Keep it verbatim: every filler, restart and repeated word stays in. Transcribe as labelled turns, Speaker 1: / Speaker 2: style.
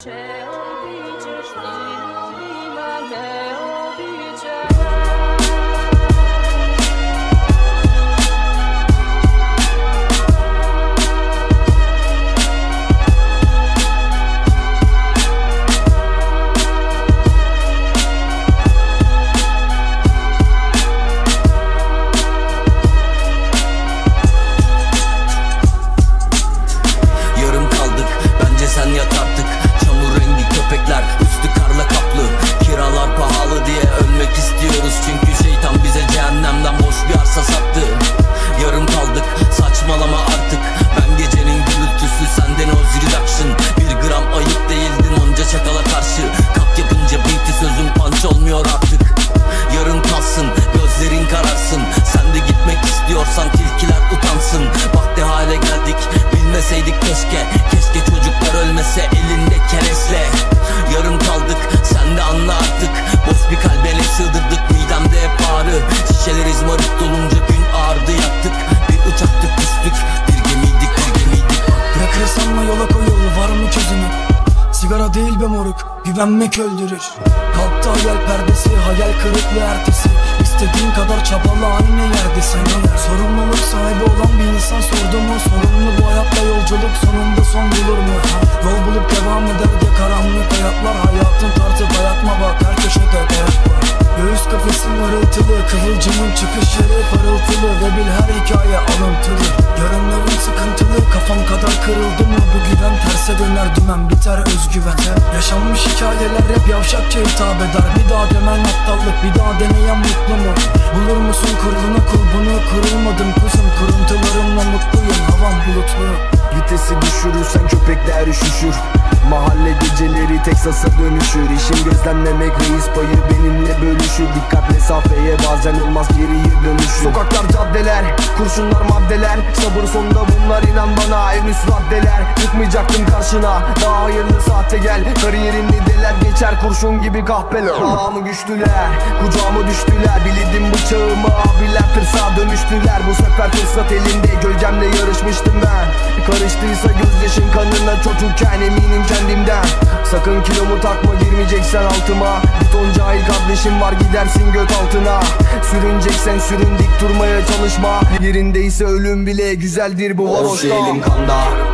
Speaker 1: Sen yat artık, çamur rengi köpekler, üstü karla kaplı. Kiralar pahalı diye ölmek istiyoruz, çünkü şeytan bize cehennemden boş bir arsa sattı. Yarım kaldık, saçmalama artık. Ben gecenin gürültüsü, senden o reduction. Bir gram ayıp değildin onca çakala karşı. Kat yapınca beat'i sözüm punch olmuyor artık. Yarın kalsın, gözlerin kararsın. Sen de gitmek istiyorsan tilkiler utansın. Bak ne hale geldik, bilmeseydik keşke. Keşke çocuklar ölmese elinde keresle. Yarım kaldık, sen de anla artık. Boş bir kalbele sığdırdık, midemde hep ağrı. Şişeler izmarit dolunca gün ağırdı, yaktık. Bir uçaktık, düştük, bir gemiydik, bir gemiydik.
Speaker 2: Bırakırsan da yola koyul, var mı çözümü? Sigara değil be moruk, güvenmek öldürür. Kalktı hayal perdesi, hayal kırıklığı ertesi. İstediğin kadar çabala, aynı yerdesin. Sorumluluk sahibi olan bir insan sordu mu? Sorumlu bu hayatta yolculuk sonunda son bulur mu? Yol bulup devam eder de karanlık hayatlar. Hayatın tarzı dayatma bak, her köşede dayak var. Göğüs kafesin hırıltılı, kıvılcımın çıkış yeri parıltılı. Ve bil her hikaye alıntılı. Yarınların sıkıntılı, kafam kadar kırıldı mı? Bu güven terse döner dümen, biter özgüven. Yaşanmış hikayeler hep yavşakça hitap eder. Bir daha demen aptallık, bir daha deneyen mutlu mu? Bulur musun kuruluna kulbunu? Kurulmadım kuzum, kuruntularımla mutluyum. Havam bulutlu.
Speaker 3: Vitesi düşürürsen köpekler üşüşür. Mahalle geceleri Teksas'a dönüşür. İşim gözlemlemek, reis payı benimle bölüşür. Dikkat mesafeye bazen olmaz geriye dönüşür. Sokaklar caddeler, kurşunlar maddeler. Sabır sonunda bunlar, inan bana en üst raddeler. Çıkmayacaktım karşına, daha hayırlı saatte gel. Kariyerimde deler geçer kurşun gibi kahpeler. Ağamı güçlüler, kucağıma düştüler. Bildim bıçağımı abiler tırsağa dönüştüler. Bu sefer fırsat elinde, gölgemle yarışmıştım ben. Karıştıysa gözyaşın kanına çocukken, eminim kendimden. Sakın kilomu takma, girmeyeceksen altıma. Bir ton cahil kardeşim var, gidersin göt altına. Sürüneceksen sürün, dik durmaya çalışma. Yerindeyse ölüm bile güzeldir bu varoşta.
Speaker 1: Elim kanda,